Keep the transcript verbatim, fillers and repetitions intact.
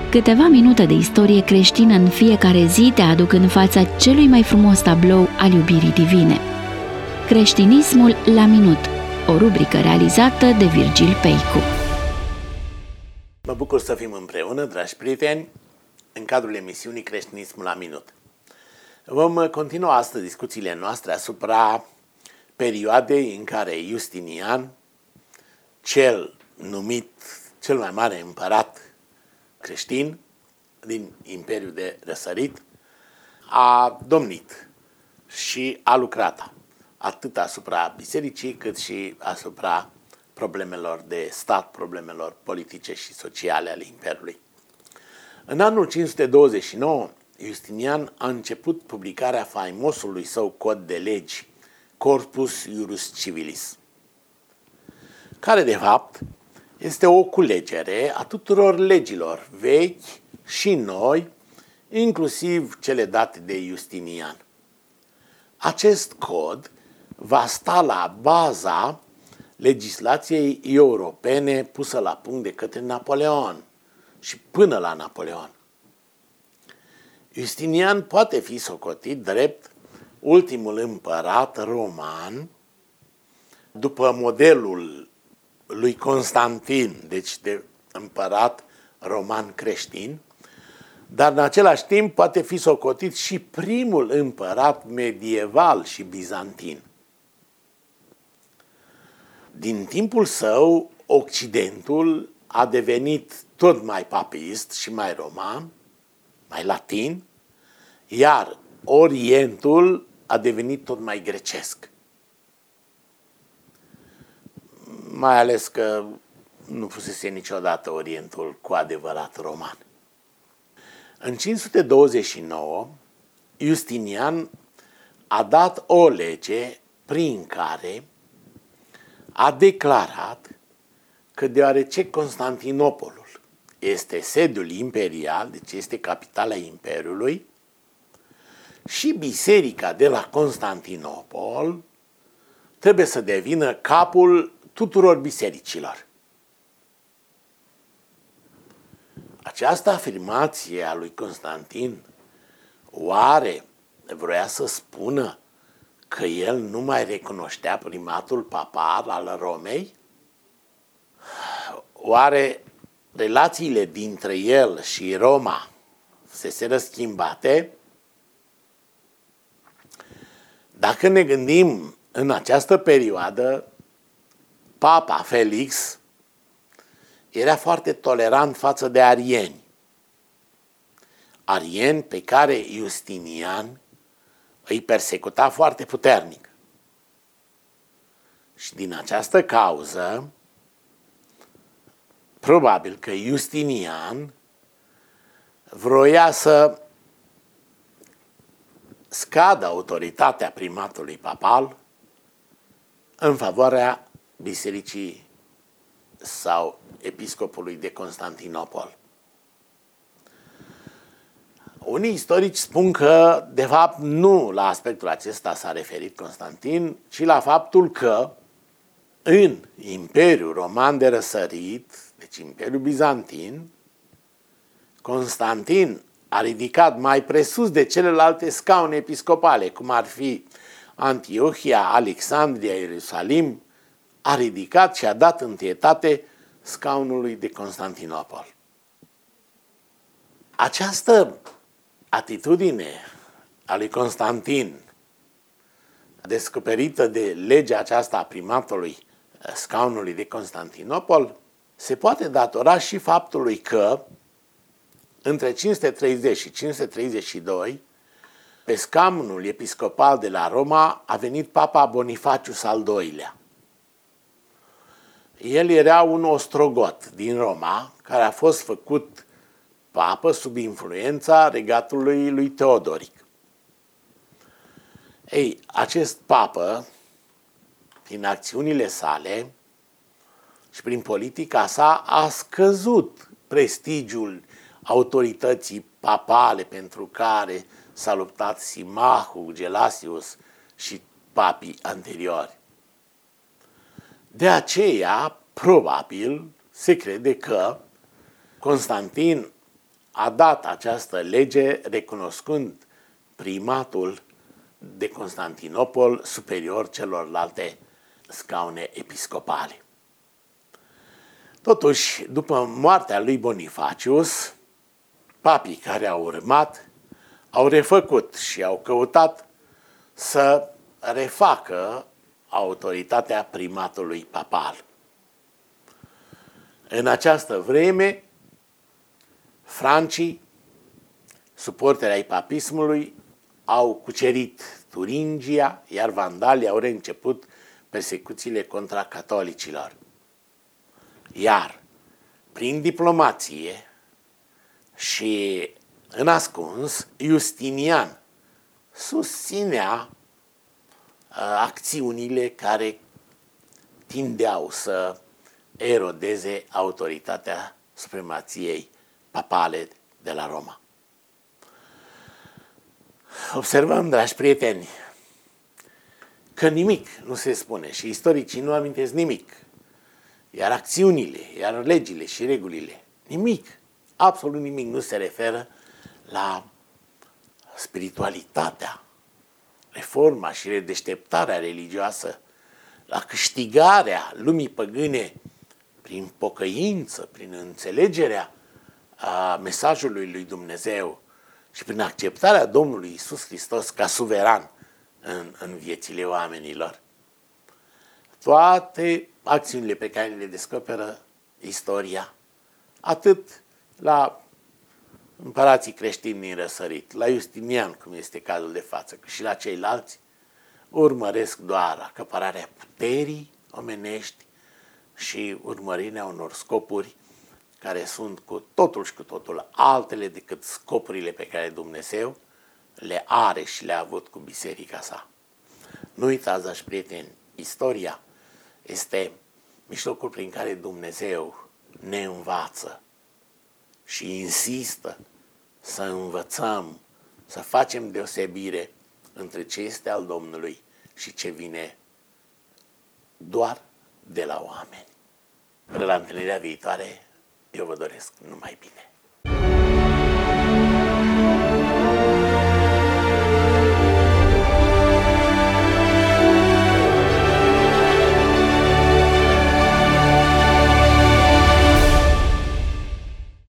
Câteva minute de istorie creștină în fiecare zi te aduc în fața celui mai frumos tablou al iubirii divine. Creștinismul la minut, o rubrică realizată de Virgil Peicu. Mă bucur să fim împreună, dragi prieteni, în cadrul emisiunii Creștinismul la minut. Vom continua astăzi discuțiile noastre asupra perioadei în care Justinian, cel numit cel mai mare împărat creștin din Imperiul de Răsărit, a domnit și a lucrat atât asupra bisericii cât și asupra problemelor de stat, problemelor politice și sociale ale Imperiului. În anul cinci sute douăzeci și nouă, Justinian a început publicarea faimosului său cod de legi, Corpus Iuris Civilis, care de fapt este o culegere a tuturor legilor vechi și noi, inclusiv cele date de Justinian. Acest cod va sta la baza legislației europene pusă la punct de către Napoleon și până la Napoleon. Justinian poate fi socotit drept ultimul împărat roman după modelul lui Constantin, deci de împărat roman creștin, dar în același timp poate fi socotit și primul împărat medieval și bizantin. Din timpul său, Occidentul a devenit tot mai papist și mai roman, mai latin, iar Orientul a devenit tot mai grecesc. Mai ales că nu fusese niciodată Orientul cu adevărat roman. În cinci sute douăzeci și nouă, Justinian a dat o lege prin care a declarat că deoarece Constantinopolul este sediul imperial, deci este capitala Imperiului, și biserica de la Constantinopol trebuie să devină capul tuturor bisericilor. Această afirmație a lui Constantin oare vroia să spună că el nu mai recunoștea primatul papal al Romei? Oare relațiile dintre el și Roma fuseseră schimbate? Dacă ne gândim în această perioadă, Papa Felix era foarte tolerant față de arieni. Arieni pe care Justinian îi persecuta foarte puternic. Și din această cauză, probabil că Justinian vroia să scadă autoritatea primatului papal în favoarea bisericii sau episcopului de Constantinopol. Unii istorici spun că, de fapt, nu la aspectul acesta s-a referit Constantin, ci la faptul că în Imperiul Roman de Răsărit, deci Imperiul Bizantin, Constantin a ridicat mai presus de celelalte scaune episcopale, cum ar fi Antiohia, Alexandria, Ierusalim, a ridicat și a dat întâietate scaunului de Constantinopol. Această atitudine a lui Constantin, descoperită de legea aceasta a primatului scaunului de Constantinopol, se poate datora și faptului că între cinci sute treizeci și cinci sute treizeci și doi, pe scaunul episcopal de la Roma a venit Papa Bonifacius al doilea. El era un ostrogot din Roma, care a fost făcut papă sub influența regatului lui Teodoric. Ei, acest papă, prin acțiunile sale și prin politica sa, a scăzut prestigiul autorității papale pentru care s-a luptat Simahu, Gelasius și papii anteriori. De aceea, probabil, se crede că Constantin a dat această lege recunoscând primatul de Constantinopol superior celorlalte scaune episcopale. Totuși, după moartea lui Bonifacius, papii care au urmat au refăcut și au căutat să refacă autoritatea primatului papal. În această vreme, francii, suporteri ai papismului, au cucerit Turingia, iar vandalii au reînceput persecuțiile contra catolicilor. Iar, prin diplomație și în ascuns, Justinian susținea acțiunile care tindeau să erodeze autoritatea supremației papale de la Roma. Observăm, dragi prieteni, că nimic nu se spune și istoricii nu amintesc nimic, iar acțiunile, iar legile și regulile, nimic, absolut nimic nu se referă la spiritualitatea, reforma și redeșteptarea religioasă, la câștigarea lumii păgâne prin pocăință, prin înțelegerea a mesajului lui Dumnezeu și prin acceptarea Domnului Iisus Hristos ca suveran în, în viețile oamenilor. Toate acțiunile pe care le descoperă istoria, atât la împărații creștini din răsărit, la Justinian, cum este cazul de față, cât și la ceilalți, urmăresc doar acăpărarea puterii omenești și urmărirea unor scopuri care sunt cu totul și cu totul altele decât scopurile pe care Dumnezeu le are și le-a avut cu biserica sa. Nu uitați, dragi prieteni, istoria este mijlocul prin care Dumnezeu ne învață și insistă să învățăm, să facem deosebire între ce este al Domnului și ce vine doar de la oameni. Până la întâlnirea viitoare, eu vă doresc numai bine.